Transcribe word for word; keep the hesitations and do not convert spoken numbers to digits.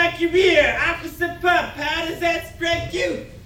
like your ear. Officer Pup, how does that strike you?